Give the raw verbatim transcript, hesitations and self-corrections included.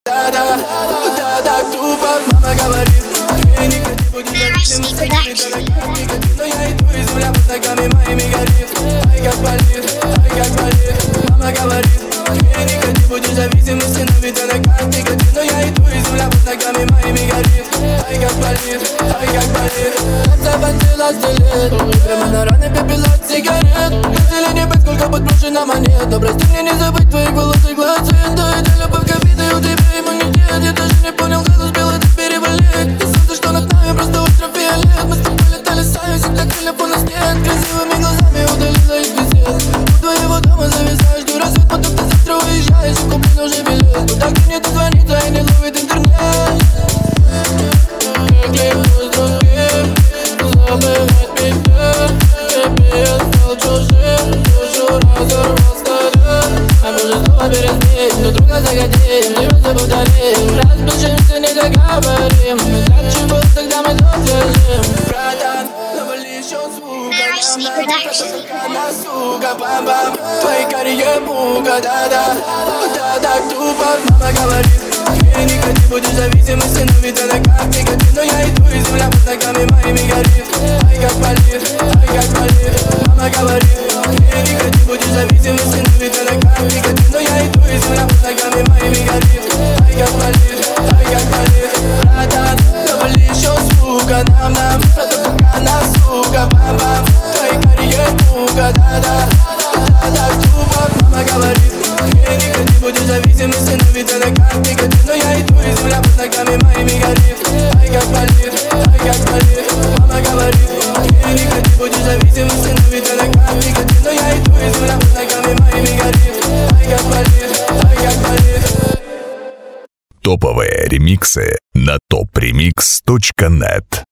Да-да, да-да, тупо мама говорит: ты никогда не будешь зависим, ты дорогая, никогда. Но я иду и земля под ногами моими горит. Ай, как болит, ай, как болит. Мама говорит: ты никогда не будешь зависим, но ведь она как никогда. Но я иду и земля под ногами моими горит. Ай, как болит, ай, как болит. Заводила стилет, прямо на раны пепел от сигарет. Хотели не быть, сколько подброшено монет. Но прости мне не забыть твои волосы, глаза. Да, это любовь к обиде, у тебя иммунитет. Я даже не понял, как успел это переболеть. И солнце, что над нами, просто ультрафиолет. Мы с тобой летали сами, всегда телефона нет. Красивыми глазами удалила из бесед. У твоего дома зависаешь, жду рассвет, потом ты завтра уезжаешь. И куплен уже билет. Куда к мне дозвониться и не ловит интернет. Как легко с другим забывать меня. Тебе я стал чужим, душу разорвал скорее. А может снова пересмеем, но друга загодим, звезды повторим. Разбежимся, не договорим. Для чего тогда мы доскажем? Братан, навали еще звука. Нам надо на сука, бам-бам. Твои карие мука, да-да, да-да, тупо мама говорит: ты никогда не будешь зависимости, но ведь она как никогда. Но я иду и земля под ногами моими горит. Ай, как болит, ай, как болит. Мама говорит: ты никогда не будешь зависимости, но ведь она как никогда. Но я иду и земля под ногами моими горит. Ай, как болит, ай, как болит. Братан, навали еще звука нам, нам. Пока на сука, бам-бам. Твои карие мука, да-да, да-да, тупо мама говорит: ты никогда не будешь зависимости, но ведь она как никогда. Но я иду и земля под ногами моими горит. Ай, как болит, ай, как болит. Мама говорит: ты никогда не будешь зависимости, но ведь она как никогда. Но я иду и земля под ногами моими горит. Ай, как болит, ай, как болит. Топовые ремиксы на топ ремикс точка нет.